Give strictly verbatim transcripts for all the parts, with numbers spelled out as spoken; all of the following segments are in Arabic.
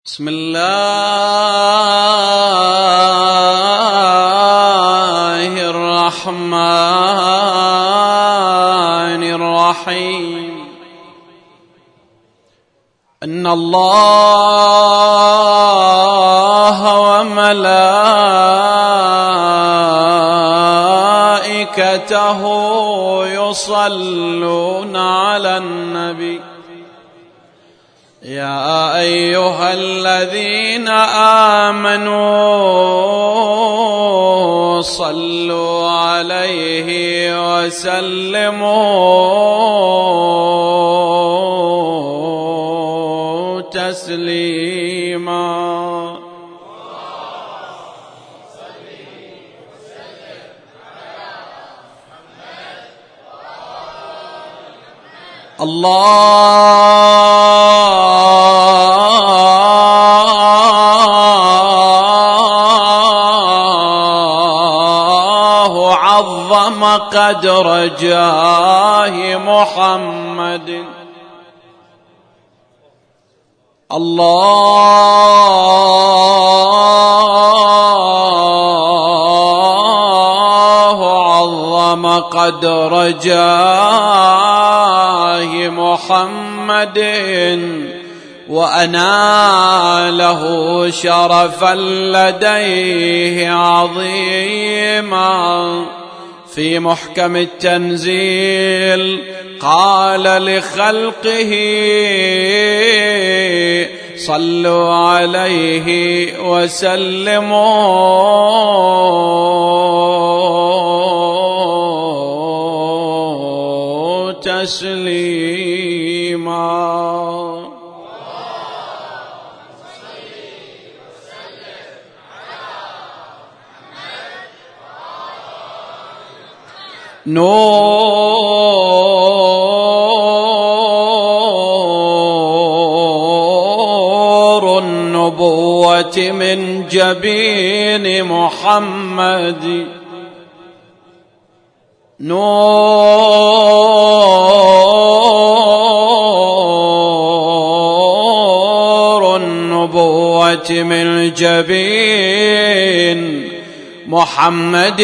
بسم الله الرحمن الرحيم. إن الله وملائكته يصلون على النبي يا أيها الذين آمنوا صلوا عليه وسلموا تسليما. الله عظم قدر جاه محمد. الله عظم قدر جاه محمد وأناله شرفا لديه عظيما. في محكم التنزيل قال لخلقه صلوا عليه وسلموا تسليما. نور النبوة من جبين محمد. نور النبوة من جبين محمد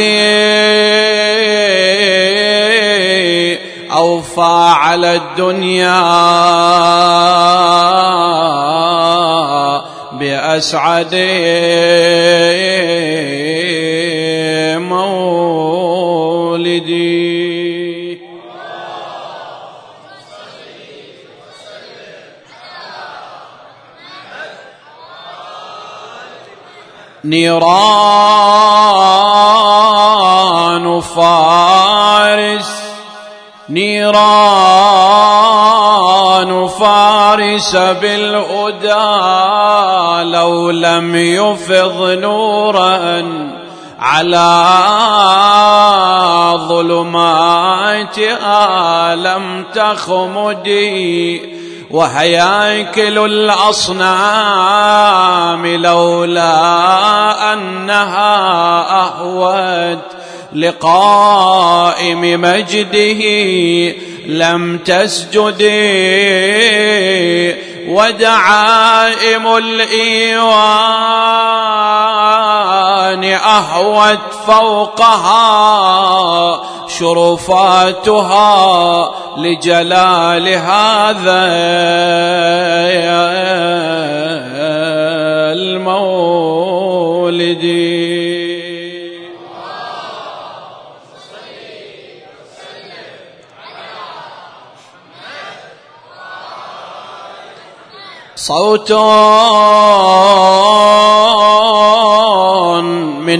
أوفى على الدنيا بأسعد مولدي. نيران فارس نيران فارس بالهدى لو لم يفض نورا على ظلماتها لم تخمدي. وهياكل الأصنام لولا أنها أهوت لقائم مجده لم تسجدي. ودعائم الإيوان أهوت فوقها شرفاتها لجلال هذا المولد. صوت من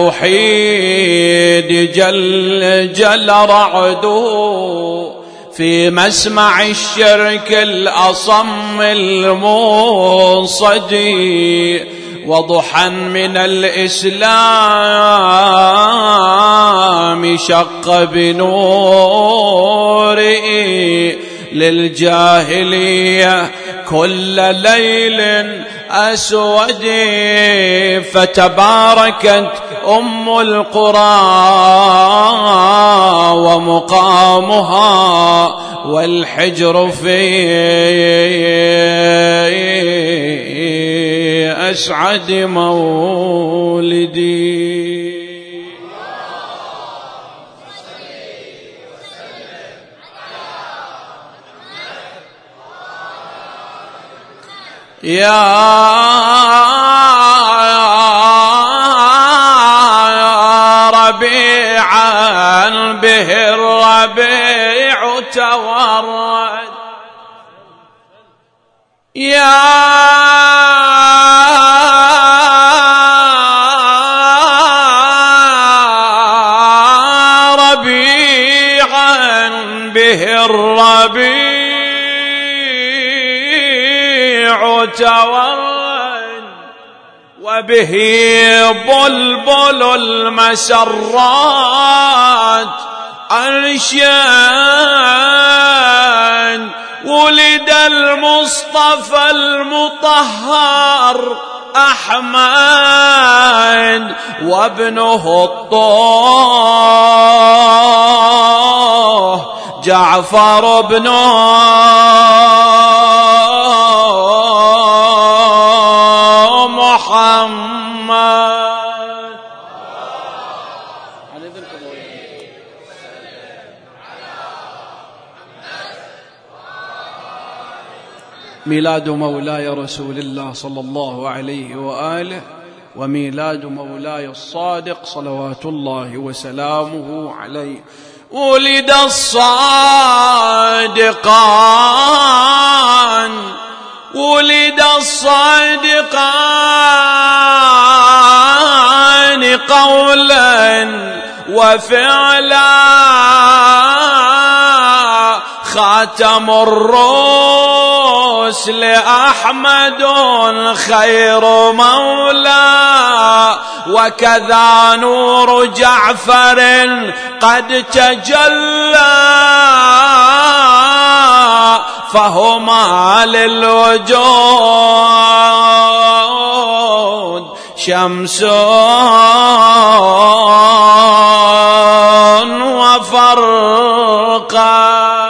التوحيد جل جل رعده في مسمع الشرك الأصم المنصدي. وضحى من الإسلام شق بنوره للجاهلية كل ليل أسود. فتباركت أم القرى ومقامها والحجر فيه بأسعد مولدي. يا ربيعا به الربيع تورد، يا ربيعا به الربيع تورد، وبه بلبل المسرات أنشان، ولد المصطفى المطهر أحمد، وابنه الطه جعفر ابنه محمد. ميلاد مولاي رسول الله صلى الله عليه وآله، وميلاد مولاي الصادق صلوات الله وسلامه عليه. ولد الصادقان، ولد الصادقان قولا وفعلا، خاتم الرسل أحمد خير مولى، وكذا نور جعفر قد تجلى، فهما للوجود شمس وفرقان.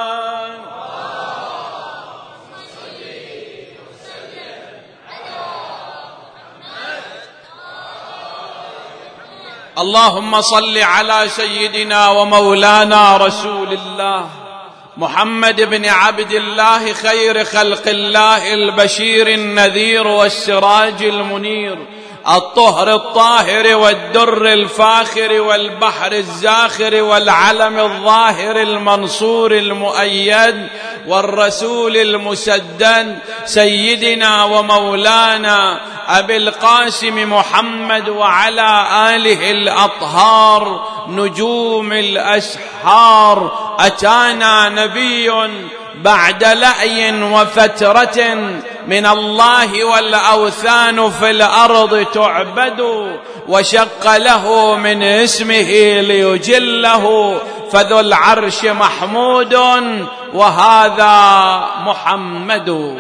اللهم صل على سيدنا ومولانا رسول الله محمد بن عبد الله، خير خلق الله، البشير النذير والسراج المنير، الطهر الطاهر والدر الفاخر والبحر الزاخر والعلم الظاهر المنصور المؤيد والرسول المسدد، سيدنا ومولانا أبي القاسم محمد وعلى آله الأطهار نجوم الأسحار. أتانا نبي بعد لأي وفترة من الله والأوثان في الأرض تعبد، وشق له من اسمه ليجله، فذو العرش محمود وهذا محمد.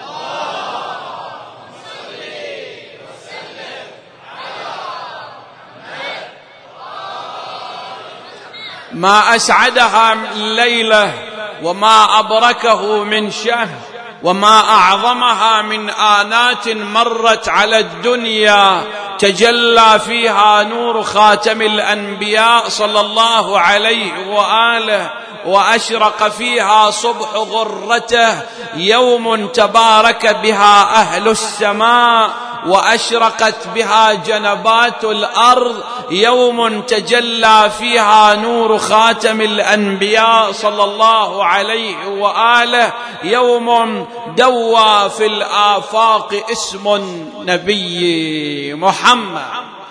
ما أسعدها الليلة وما أبركه من شهر، وما أعظمها من آنات مرت على الدنيا تجلى فيها نور خاتم الأنبياء صلى الله عليه وآله، وأشرق فيها صبح غرته، يوم تبارك بها أهل السماء وأشرقت بها جنبات الأرض، يوم تجلى فيها نور خاتم الأنبياء صلى الله عليه وآله، يوم دوى في الآفاق اسم النبي محمد.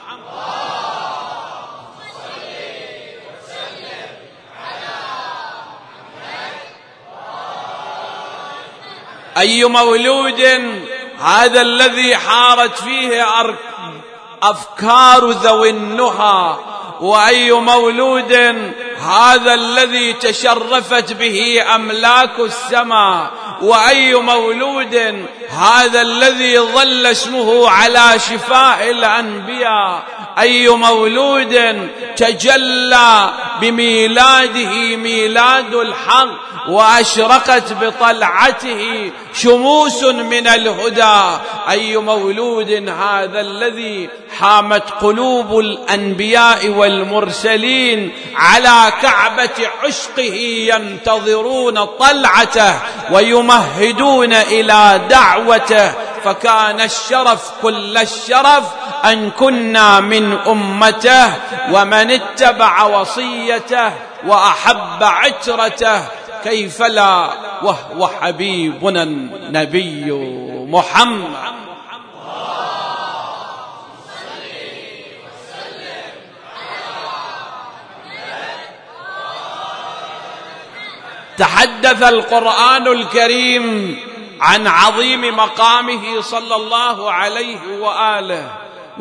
أي مولود هذا الذي حارت فيه أفكار ذوي النهى، وأي مولود هذا الذي تشرفت به أملاك السماء، وأي مولود هذا الذي ظل اسمه على شفاه الأنبياء، أي مولود تجلى بميلاده ميلاد الحق وأشرقت بطلعته شموس من الهدى. أي مولود هذا الذي حامت قلوب الأنبياء والمرسلين على كعبة عشقه ينتظرون طلعته ويمهدون إلى دعوته. فكان الشرف كل الشرف أن كنا من أمته، ومن اتبع وصيته وأحب عترته كيف لا وهو حبيبنا النبي محمد. تحدث القرآن الكريم عن عظيم مقامه صلى الله عليه وآله،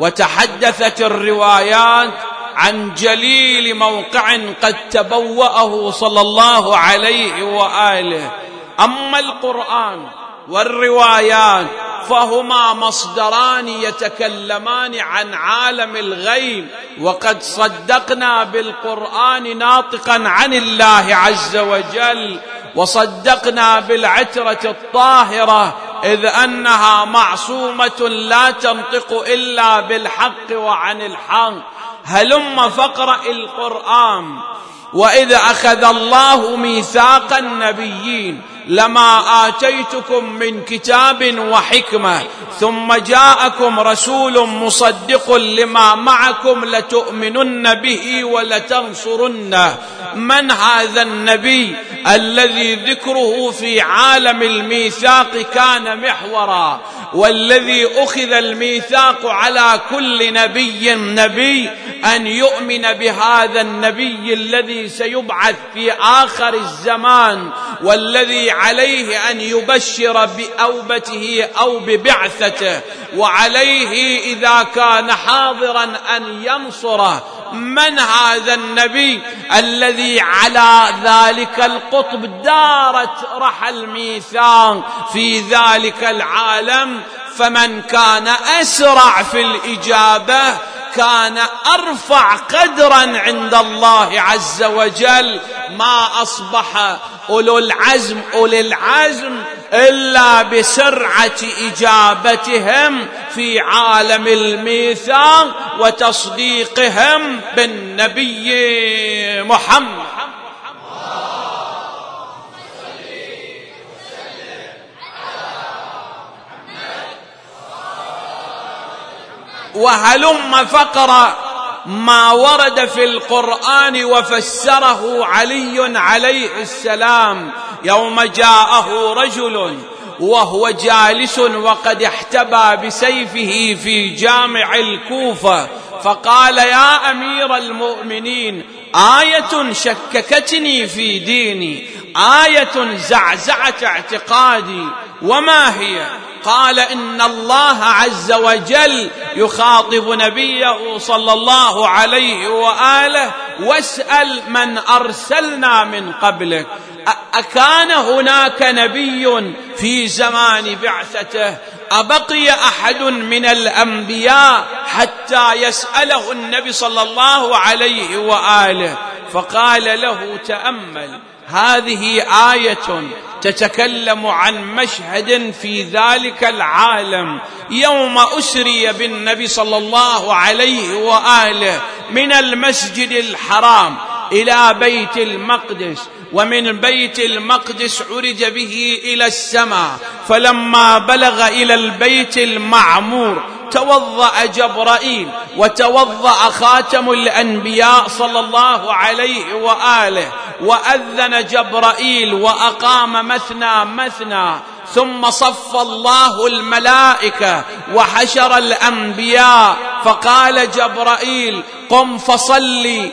وتحدثت الروايات عن جليل موقع قد تبوأه صلى الله عليه وآله. أما القرآن والروايات فهما مصدران يتكلمان عن عالم الغيب، وقد صدقنا بالقرآن ناطقا عن الله عز وجل، وصدقنا بالعترة الطاهرة إذ أنها معصومة لا تنطق إلا بالحق وعن الحق. هلم فاقرأ القرآن. وإذ أخذ الله ميثاق النبيين لما آتيتكم من كتاب وحكمة ثم جاءكم رسول مصدق لما معكم لتؤمنن به ولتنصرنه. من هذا النبي الذي ذكره في عالم الميثاق كان محورا، والذي أخذ الميثاق على كل نبي نبي أن يؤمن بهذا النبي الذي سيبعث في آخر الزمان، والذي عليه أن يبشر بأوبته أو ببعثته، وعليه إذا كان حاضرا أن ينصره. من هذا النبي الذي على ذلك القطب دارت رحى الميثاق في ذلك العالم؟ فمن كان أسرع في الإجابة كان أرفع قدرا عند الله عز وجل. ما أصبح أولو العزم أولي العزم إلا بسرعة إجابتهم في عالم الميثاق وتصديقهم بالنبي محمد. وهلم فقرأ ما ورد في القرآن وفسره علي عليه السلام يوم جاءه رجل وهو جالس وقد احتبى بسيفه في جامع الكوفة، فقال: يا أمير المؤمنين، آية شككتني في ديني، آية زعزعت اعتقادي، وما هي؟ قال: إن الله عز وجل يخاطب نبيه صلى الله عليه وآله: واسأل من أرسلنا من قبلك. أكان هناك نبي في زمان بعثته؟ أبقي أحد من الأنبياء حتى يسأله النبي صلى الله عليه وآله؟ فقال له: تأمل، هذه آية تتكلم عن مشهد في ذلك العالم يوم أسري بالنبي صلى الله عليه وآله من المسجد الحرام إلى بيت المقدس، ومن بيت المقدس عرج به إلى السماء، فلما بلغ إلى البيت المعمور توضأ جبرائيل وتوضأ خاتم الأنبياء صلى الله عليه وآله، وأذن جبرائيل وأقام مثنى مثنى، ثم صف الله الملائكة وحشر الأنبياء، فقال جبرائيل: قم فصلي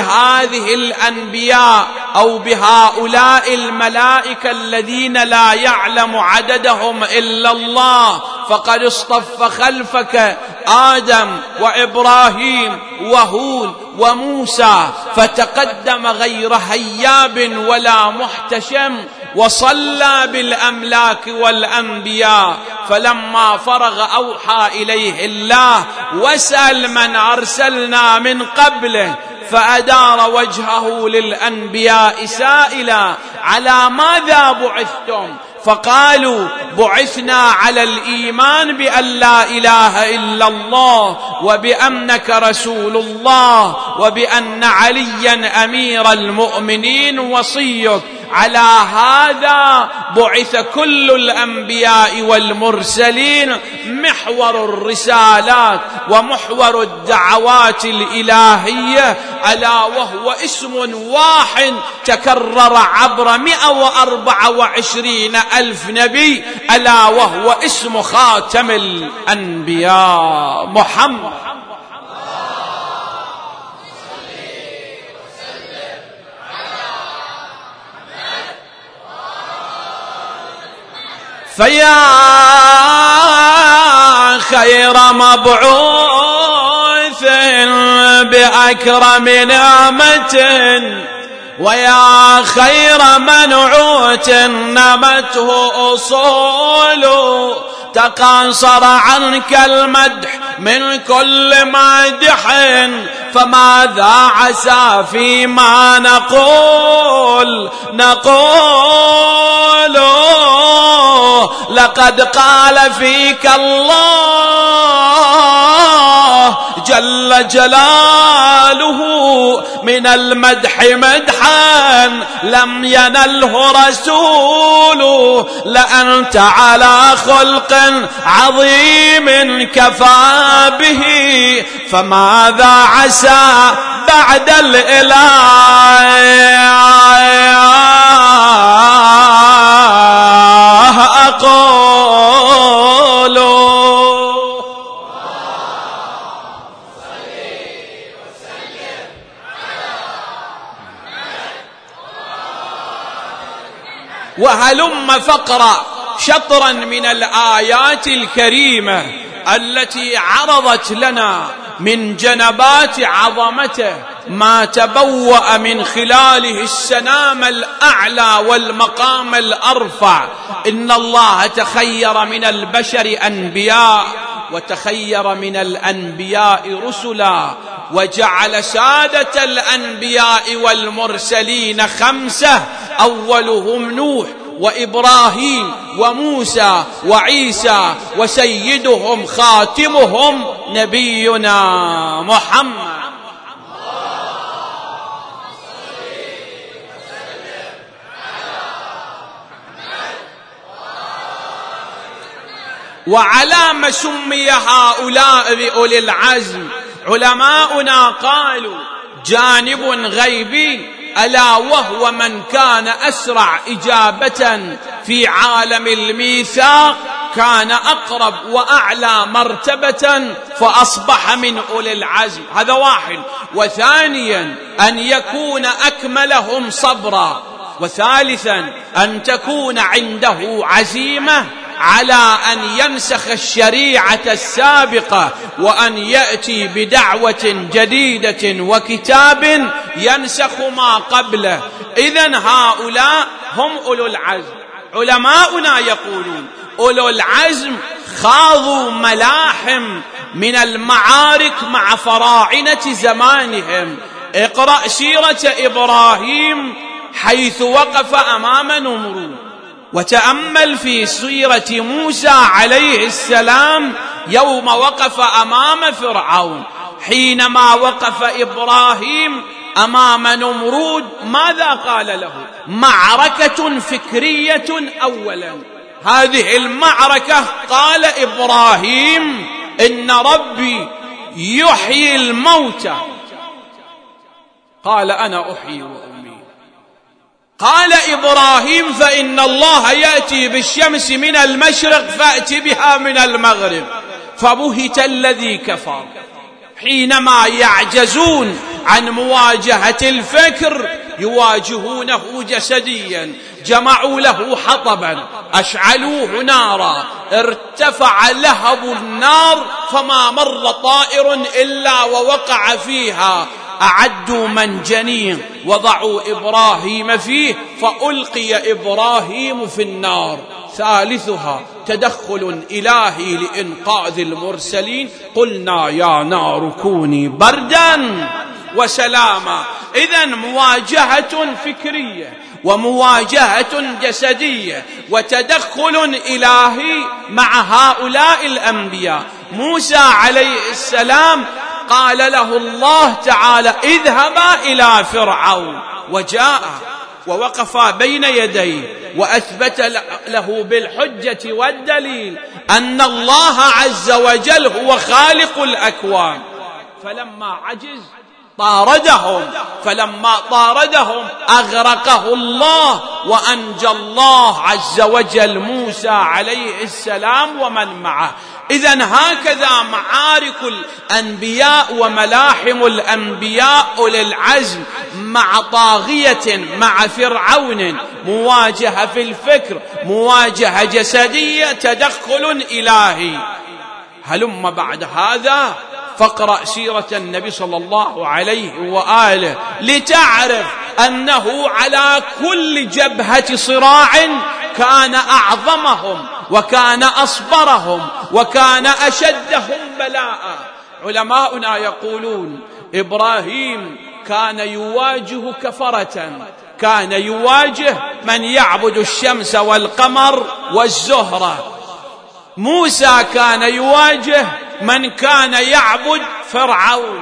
بهذه الأنبياء أو بهؤلاء الملائكة الذين لا يعلم عددهم إلا الله، فقد اصطف خلفك آدم وإبراهيم وهود وموسى، فتقدم غير هياب ولا محتشم وصلى بالأملاك والأنبياء، فلما فرغ أوحى إليه الله: واسأل من أرسلنا من قبله، فأدار وجهه للأنبياء سائلا: على ماذا بعثتم؟ فقالوا: بعثنا على الإيمان بأن لا إله إلا الله، وبأنك رسول الله، وبأن عليا أمير المؤمنين وصيك. على هذا بعث كل الأنبياء والمرسلين. محور الرسالات ومحور الدعوات الإلهية ألا وهو اسم واحد تكرر عبر مئة وأربعة وعشرين ألف نبي، ألا وهو اسم خاتم الأنبياء محمد. فيا خير مبعوث بأكرم نعمة، ويا خير منعوت نمته أصول، تقاصر عنك المدح من كل مادح، فماذا عسى فيما نقول نقول. لقد قال فيك الله جل جلاله من المدح مدحا لم ينله رسول، لأنت على خلق عظيم كفى به، فماذا عسى بعد الإله أقول. وهلم فقرأ شطرا من الآيات الكريمة التي عرضت لنا من جنبات عظمته ما تبوأ من خلاله السنام الأعلى والمقام الأرفع. إن الله تخير من البشر أنبياء، وتخير من الأنبياء رسلا، وجعل سادة الأنبياء والمرسلين خمسة: أولهم نوح، وإبراهيم، وموسى، وعيسى، وسيدهم خاتمهم نبينا محمد. وعلى ما سمي هؤلاء بأولي العزم علماؤنا قالوا: جانب غيبي، ألا وهو من كان أسرع إجابة في عالم الميثاق، كان أقرب وأعلى مرتبة فأصبح من أولي العزم. هذا واحد. وثانيا أن يكون أكملهم صبرا. وثالثا أن تكون عنده عزيمة على أن ينسخ الشريعة السابقة، وأن يأتي بدعوة جديدة وكتاب ينسخ ما قبله. إذن هؤلاء هم أولو العزم. علماؤنا يقولون: أولو العزم خاضوا ملاحم من المعارك مع فراعنة زمانهم. اقرأ سيرة إبراهيم حيث وقف أمام نمرود، وتأمل في سيرة موسى عليه السلام يوم وقف أمام فرعون. حينما وقف إبراهيم أمام نمرود ماذا قال له؟ معركة فكرية. أولا هذه المعركة قال إبراهيم: إن ربي يحيي الموتى. قال: أنا أحيي وأميت. قال إبراهيم: فإن الله يأتي بالشمس من المشرق فأت بها من المغرب. فبهت الذي كفر. حينما يعجزون عن مواجهة الفكر يواجهونه جسديا. جمعوا له حطبا، أشعلوه نارا، ارتفع لهب النار، فما مر طائر إلا ووقع فيها. أعدوا منجنيق وضعوا إبراهيم فيه فألقي إبراهيم في النار. ثالثها تدخل إلهي لإنقاذ المرسلين، قلنا يا نار كوني بردا وسلاما. إذن مواجهة فكرية ومواجهة جسدية وتدخل إلهي مع هؤلاء الأنبياء. موسى عليه السلام قال له الله تعالى اذهبا إلى فرعون، وجاء ووقف بين يديه وأثبت له بالحجة والدليل أن الله عز وجل هو خالق الأكوان. فلما عجز طاردهم، فلما طاردهم أغرقه الله وأنجى الله عز وجل موسى عليه السلام ومن معه. إذن هكذا معارك الأنبياء وملاحم الأنبياء أولي العزم مع طاغية مع فرعون، مواجهة في الفكر، مواجهة جسدية، تدخل إلهي. هلم بعد هذا فاقرأ سيرة النبي صلى الله عليه وآله لتعرف أنه على كل جبهة صراع كان أعظمهم وكان أصبرهم وكان أشدهم بلاء. علماؤنا يقولون إبراهيم كان يواجه كفرة، كان يواجه من يعبد الشمس والقمر والزهرة. موسى كان يواجه من كان يعبد فرعون.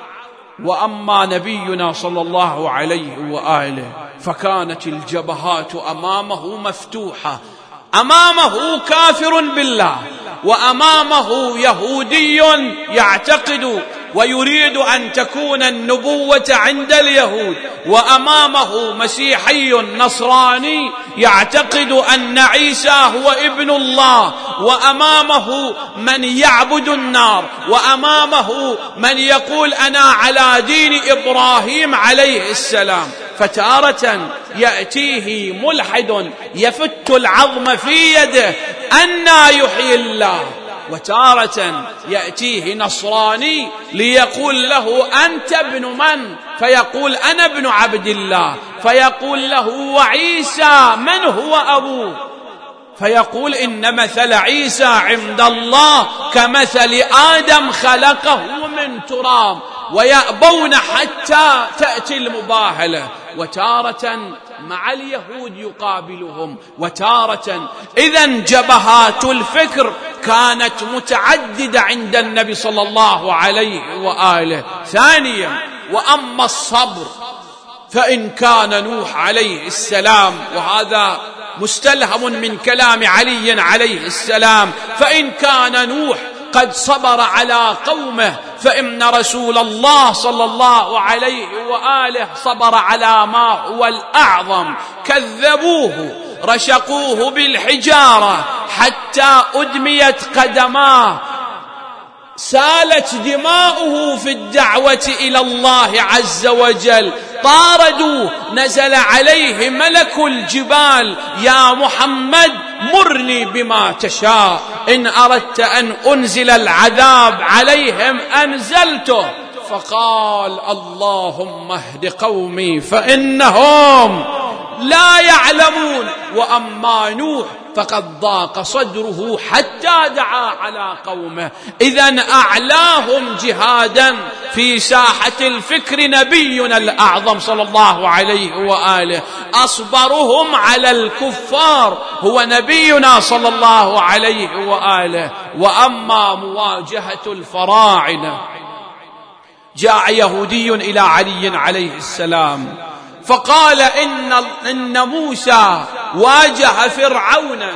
وأما نبينا صلى الله عليه وآله فكانت الجبهات أمامه مفتوحة، أمامه كافر بالله، وأمامه يهودي يعتقد ويريد أن تكون النبوة عند اليهود، وأمامه مسيحي نصراني يعتقد أن عيسى هو ابن الله، وأمامه من يعبد النار، وأمامه من يقول أنا على دين إبراهيم عليه السلام. فتارة يأتيه ملحد يفت العظم في يده أنى يحيي الله، وتارة يأتيه نصراني ليقول له أنت ابن من؟ فيقول أنا ابن عبد الله، فيقول له وعيسى من هو أبوه؟ فيقول إن مثل عيسى عند الله كمثل آدم خلقه من تراب، ويأبون حتى تأتي المباهلة. وتارة مع اليهود يقابلهم، وتارة. إذن جبهات الفكر كانت متعددة عند النبي صلى الله عليه وآله. ثانيا، وأما الصبر فإن كان نوح عليه السلام، وهذا مستلهم من كلام علي عليه السلام، فإن كان نوح قد صبر على قومه، فإن رسول الله صلى الله عليه وآله صبر على ما هو الأعظم. كذبوه، رشقوه بالحجارة حتى أدميت قدماه، سالت دماؤه في الدعوة إلى الله عز وجل. طاردوا، نزل عليه ملك الجبال يا محمد مرني بما تشاء، إن أردت أن أنزل العذاب عليهم أنزلته. فقال اللهم اهد قومي فإنهم لا يعلمون. وأما نوح فقد ضاق صدره حتى دعا على قومه. إذن أعلاهم جهادا في ساحة الفكر نبينا الأعظم صلى الله عليه وآله، أصبرهم على الكفار هو نبينا صلى الله عليه وآله. وأما مواجهة الفراعنة، جاء يهودي إلى علي عليه السلام فقال إن, إن موسى واجه فرعونا،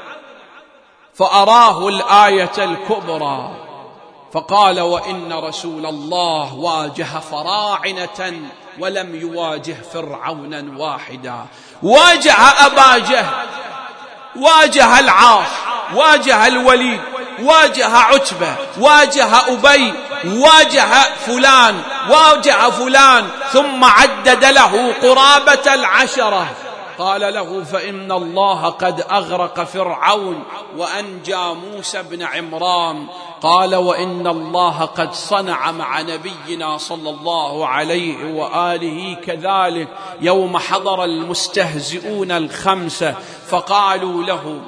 فأراه الآية الكبرى، فقال وإن رسول الله واجه فراعنة ولم يواجه فرعونا واحدا. واجه أبا جهل، واجه العاص، واجه الوليد، واجه عتبة، واجه أبي، واجه فلان، واجه فلان، ثم عدد له قرابة العشرة. قال له فإن الله قد أغرق فرعون وأنجى موسى بن عمران. قال: وإن الله قد صنع مع نبينا صلى الله عليه وآله كذلك يوم حضر المستهزئون الخمسة فقالوا له: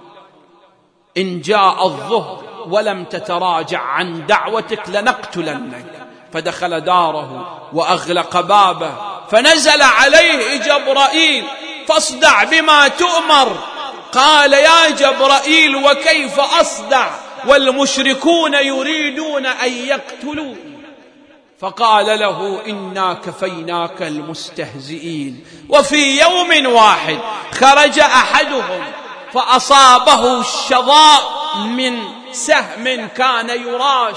إن جاء الظهر ولم تتراجع عن دعوتك لنقتلنك. فدخل داره وأغلق بابه، فنزل عليه جبرائيل: فاصدع بما تؤمر. قال: يا جبرائيل وكيف أصدع والمشركون يريدون أن يقتلوني؟ فقال له: إنا كفيناك المستهزئين. وفي يوم واحد خرج أحدهم فأصابه الشظاء من سهم كان يراش،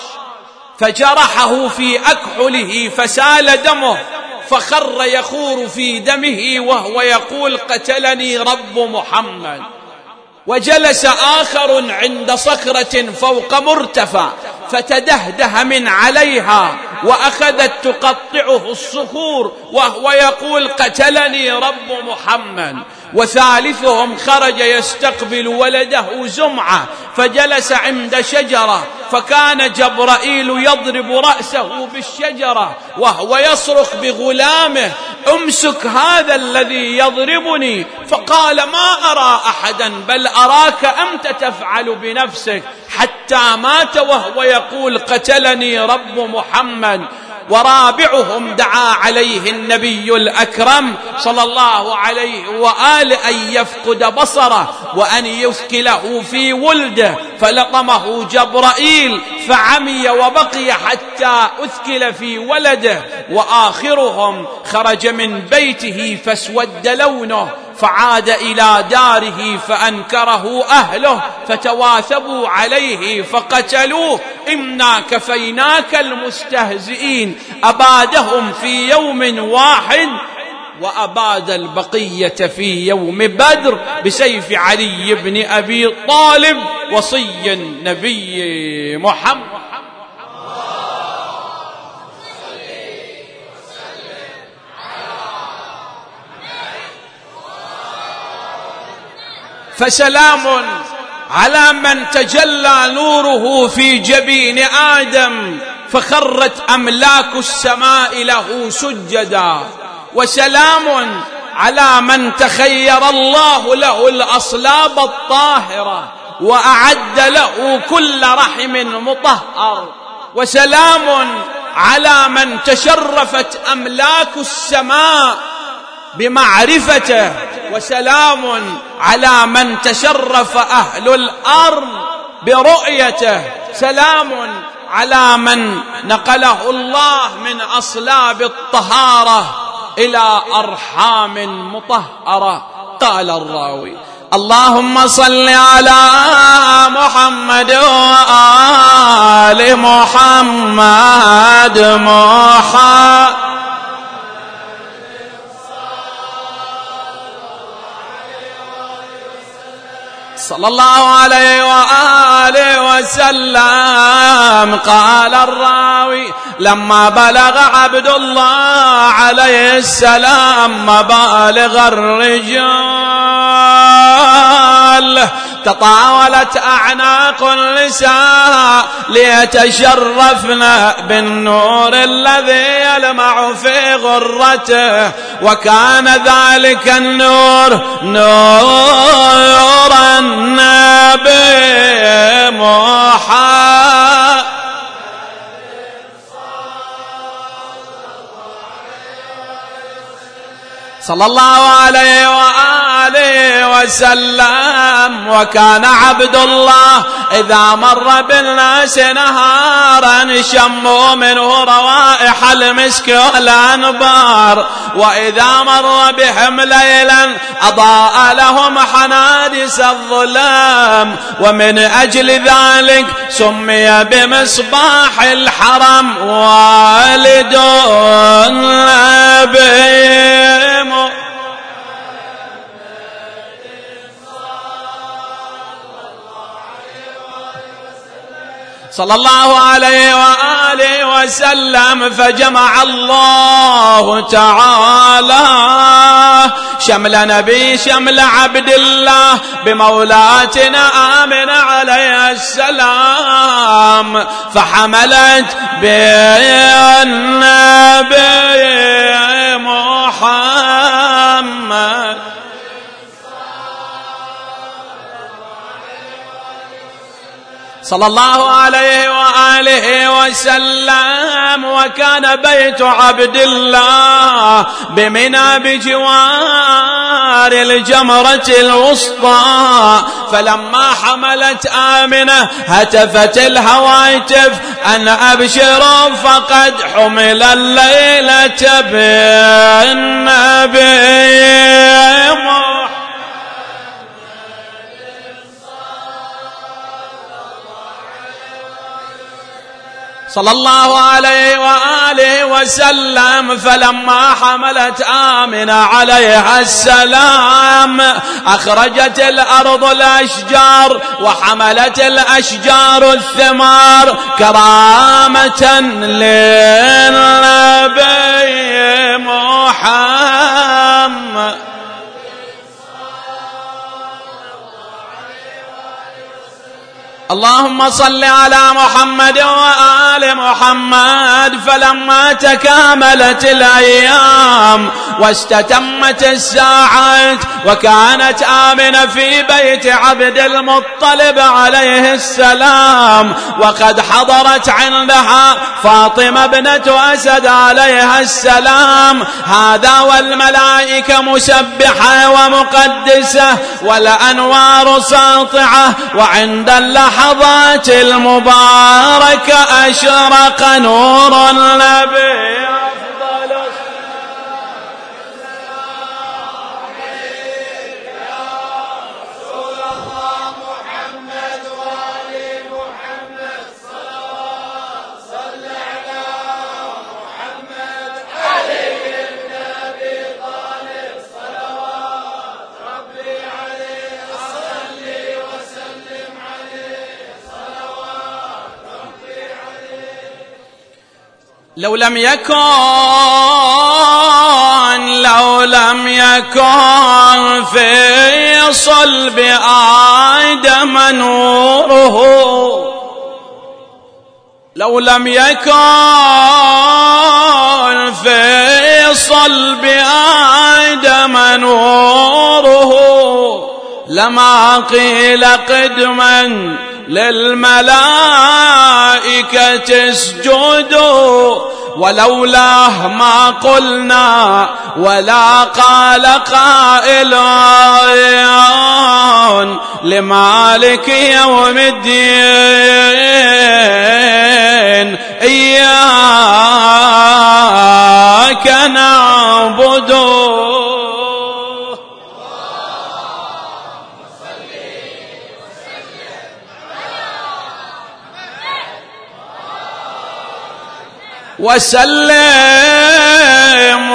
فجرحه في أكحله فسال دمه، فخر يخور في دمه وهو يقول: قتلني رب محمد. وجلس آخر عند صخرة فوق مرتفع فتدهده من عليها وأخذت تقطعه الصخور وهو يقول: قتلني رب محمد. وثالثهم خرج يستقبل ولده زمعة فجلس عند شجرة، فكان جبرائيل يضرب رأسه بالشجرة وهو يصرخ بغلامه: امسك هذا الذي يضربني. فقال: ما أرى أحدا بل أراك أنت تفعل بنفسك، حتى مات وهو يقول: قتلني رب محمد. ورابعهم دعا عليه النبي الأكرم صلى الله عليه وآله أن يفقد بصره وأن يثكله في ولده، فلطمه جبرائيل فعمي وبقي حتى أثكل في ولده. وآخرهم خرج من بيته فاسود لونه فعاد إلى داره فأنكره أهله فتواثبوا عليه فقتلوه. إنا كفيناك المستهزئين. أبادهم في يوم واحد وأباد البقية في يوم بدر بسيف علي بن أبي طالب وصي النبي محمد. فسلام على من تجلى نوره في جبين آدم فخرت أملاك السماء له سجدا. وسلام على من تخير الله له الأصلاب الطاهرة وأعد له كل رحم مطهر. وسلام على من تشرفت أملاك السماء بمعرفته. وسلام على من تشرف أهل الأرض برؤيته. سلام على من نقله الله من أصلاب الطهارة إلى أرحام مطهرة. قال الراوي: اللهم صل على محمد وآل محمد محمد صلى الله عليه وآله وسلم. قال الراوي: لما بلغ عبد الله عليه السلام مبالغ الرجال تطاولت أعناق النساء ليتشرفن بالنور الذي يلمع في غرته، وكان ذلك النور نور النبي محمد صلى الله عليه وآله وسلم. وكان عبد الله إذا مر بالناس نهارا شموا منه روائح المسك والأنبار، وإذا مر بهم ليلا أضاء لهم حنادس الظلام، ومن أجل ذلك سمي بمصباح الحرم والد النبي. صلى الله عليه وآله وسلم. فجمع الله تعالى شمل نبي شمل عبد الله بمولاتنا آمنة عليه السلام، فحملت بالنبي محمد صلى الله عليه وآله وسلم. وكان بيت عبد الله بمنى بجوار الجمرة الوسطى، فلما حملت آمنة هتفت الهواتف أن أبشروا فقد حمل الليلة بالنبي محمد صلى الله عليه وآله وسلم. فلما حملت آمنة عليها السلام أخرجت الأرض الأشجار وحملت الأشجار الثمار كرامة للنبي محمد. اللهم صل على محمد وآل محمد. فلما تكاملت الأيام واستتمت الساعات وكانت آمنة في بيت عبد المطلب عليه السلام، وقد حضرت عندها فاطمة بنت أسد عليها السلام، هذا والملائكة مسبحة ومقدسة والأنوار ساطعة، وعند اللحظات المباركة أشرق نور النبي أفضل رسول الله محمد وآل محمد صلوات صل على محمد علي بن أبي طالب صلوات ربي عليه صلي وسلم عليه صلوات ربي عليه. لو لم يكن لو لم يكن في صلب آدم نوره، لو لم يكن في صلب آدم نوره لما قيل قدما للملائكة اسجدوا، ولولاه ما قلنا ولا قال قائل لمالك يوم الدين إياك نعبد. وسلم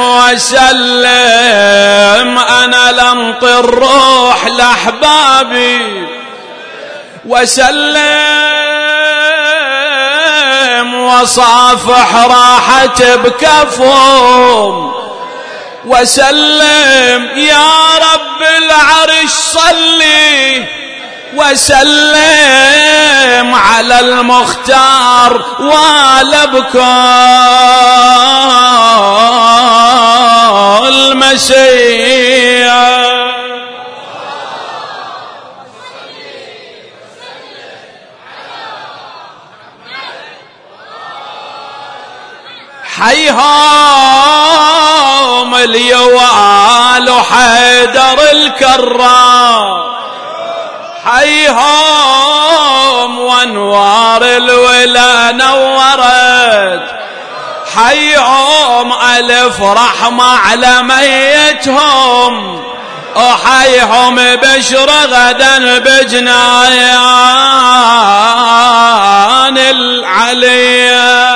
وسلم أنا لنطر الروح لأحبابي، وسلم وصافح راحت بكفهم، وسلم يا رب العرش صلي وسلم على المختار والبكاء المسيح. حيهم اليوال حيدر الكرام، حيهم وانوار الولا نورت، حيهم ألف رحمة على ميتهم، وحيهم بشر غدا بجنايان العليا.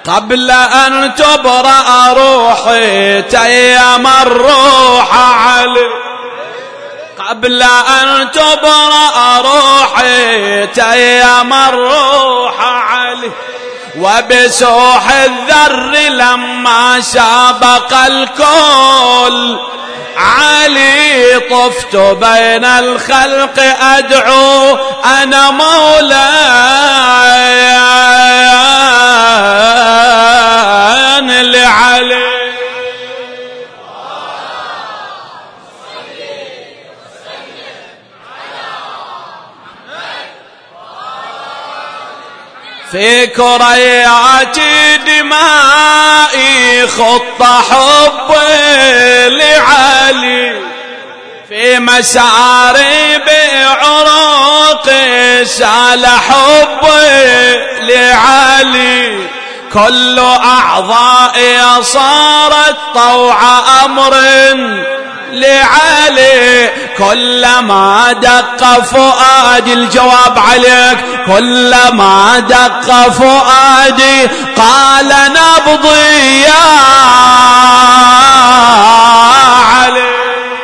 قبل أن تبرأ روحي تيم الروح علي، قبل أن تبرأ روحي تيم الروح علي، وبسوح الذر لما سابق الكل علي طفت بين الخلق أدعو أنا مولاي لعلي. في كريات دمائي خط حبي لعلي، في مسارب عروقي سال حبي لعلي، كل أعضائي صارت طوع أمر لعلي، كلما دق فؤادي الجواب عليك، كلما دق فؤادي قال نبضي يا علي.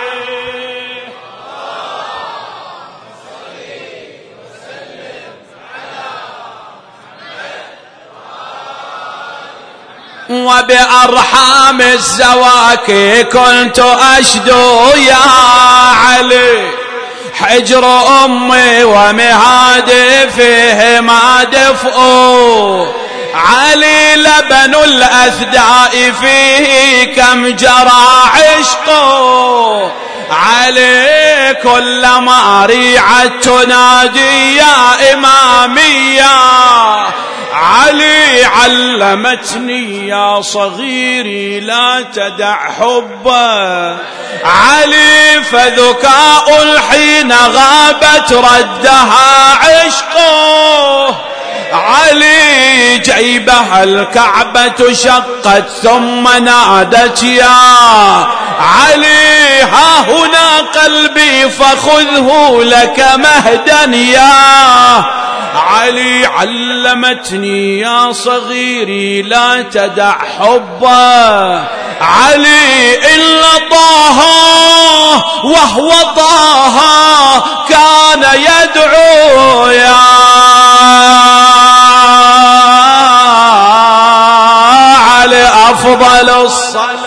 وبأرحام الزواكي كنت أشدو يا علي، حجر أمي ومهادي فيه ما دفئوا علي، لبن الأثداء فيه كم جرى عشقه علي، كلما ريعت تنادي يا إمامي يا علي، علمتني يا صغيري لا تدع حبه علي، فذكاء الحين غابت ردها عشقه علي، جيبها الكعبة شقت ثم نادت يا علي، ها هنا قلبي فخذه لك مهدا يا علي، علمتني يا صغيري لا تدع حبه علي، إلا طه وهو طه كان يدعو يا علي، أفضل الصلاة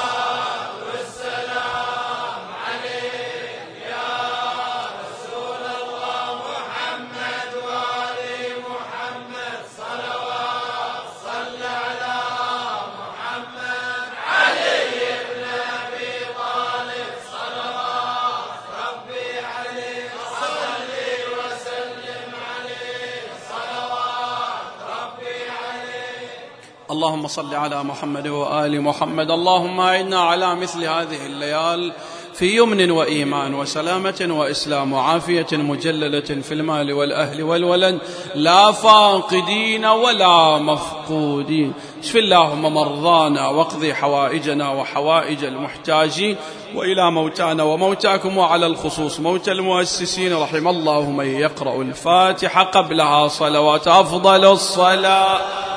اللهم صل على محمد وآل محمد. اللهم أعنا على مثل هذه الليال في يمن وإيمان وسلامة وإسلام وعافية مجللة في المال والأهل والولد، لا فاقدين ولا مفقودين. اشف اللهم مرضانا واقضي حوائجنا وحوائج المحتاجين، وإلى موتانا وموتاكم، وعلى الخصوص موت المؤسسين رحم الله من يقرأ الفاتحة قبلها صلوات أفضل الصلاة.